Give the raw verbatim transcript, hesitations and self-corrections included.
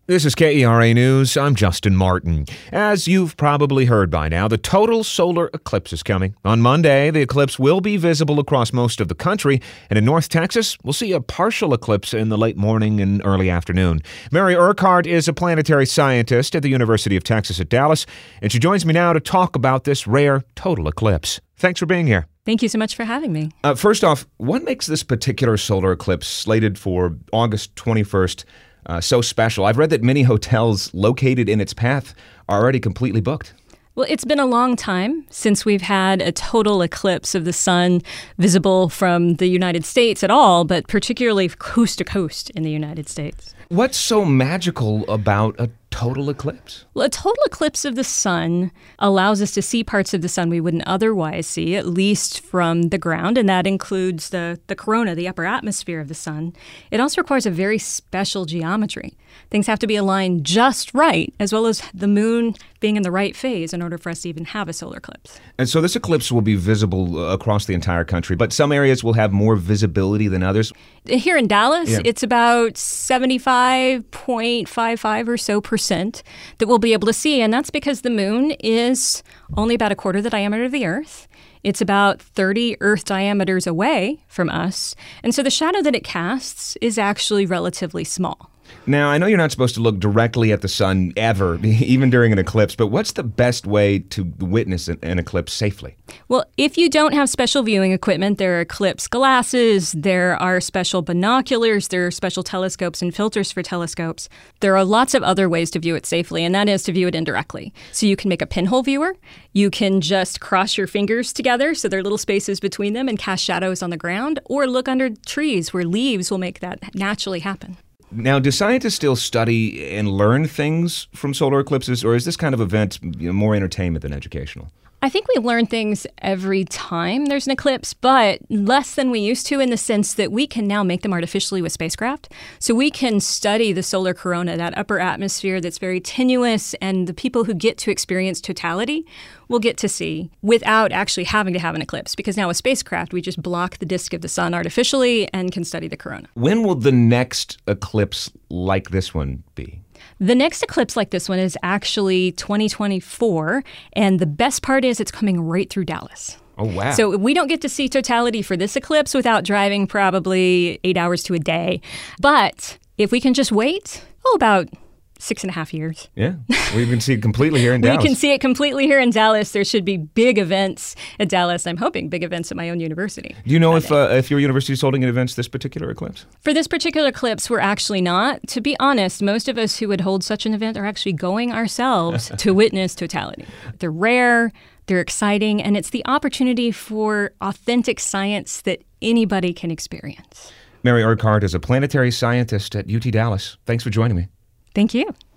This is K E R A News. I'm Justin Martin. As you've probably heard by now, the total solar eclipse is coming. On Monday, the eclipse will be visible across most of the country, and in North Texas, we'll see a partial eclipse in the late morning and early afternoon. Mary Urquhart is a planetary scientist at the University of Texas at Dallas, and she joins me now to talk about this rare total eclipse. Thanks for being here. Thank you so much for having me. Uh, first off, what makes this particular solar eclipse slated for August twenty-first Uh, so special? I've read that many hotels located in its path are already completely booked. Well, it's been a long time since we've had a total eclipse of the sun visible from the United States at all, but particularly coast to coast in the United States. What's so magical about a total eclipse? Well, a total eclipse of the sun allows us to see parts of the sun we wouldn't otherwise see, at least from the ground, and that includes the, the corona, the upper atmosphere of the sun. It also requires a very special geometry. Things have to be aligned just right, as well as the moon being in the right phase in order for us to even have a solar eclipse. And so this eclipse will be visible across the entire country, but some areas will have more visibility than others. Here in Dallas, Yeah. it's about seventy-five point five five or so percent that we'll be able to see, and that's because the moon is only about a quarter the diameter of the Earth. It's about thirty Earth diameters away from us, and so the shadow that it casts is actually relatively small. Now, I know you're not supposed to look directly at the sun ever, even during an eclipse, but what's the best way to witness an, an eclipse safely? Well, if you don't have special viewing equipment, there are eclipse glasses, there are special binoculars, there are special telescopes and filters for telescopes. There are lots of other ways to view it safely, and that is to view it indirectly. So you can make a pinhole viewer. You can just cross your fingers together so there are little spaces between them and cast shadows on the ground, or look under trees where leaves will make that naturally happen. Now, do scientists still study and learn things from solar eclipses, or is this kind of event, you know, more entertainment than educational? I think we learn things every time there's an eclipse, but less than we used to in the sense that we can now make them artificially with spacecraft. So we can study the solar corona, that upper atmosphere that's very tenuous, and the people who get to experience totality will get to see without actually having to have an eclipse. Because now with spacecraft, we just block the disk of the sun artificially and can study the corona. When will the next eclipse like this one be? The next eclipse like this one is actually twenty twenty-four, and the best part is it's coming right through Dallas. Oh, wow. So we don't get to see totality for this eclipse without driving probably eight hours to a day. But if we can just wait, oh, about six and a half years. Yeah, we can see it completely here in We Dallas. can see it completely here in Dallas. There should be big events at Dallas. I'm hoping big events at my own university. Do you know that if day. uh, if your university is holding an event this particular eclipse? For this particular eclipse, we're actually not. To be honest, most of us who would hold such an event are actually going ourselves to witness totality. They're rare, they're exciting, and it's the opportunity for authentic science that anybody can experience. Mary Urquhart is a planetary scientist at U T Dallas. Thanks for joining me. Thank you.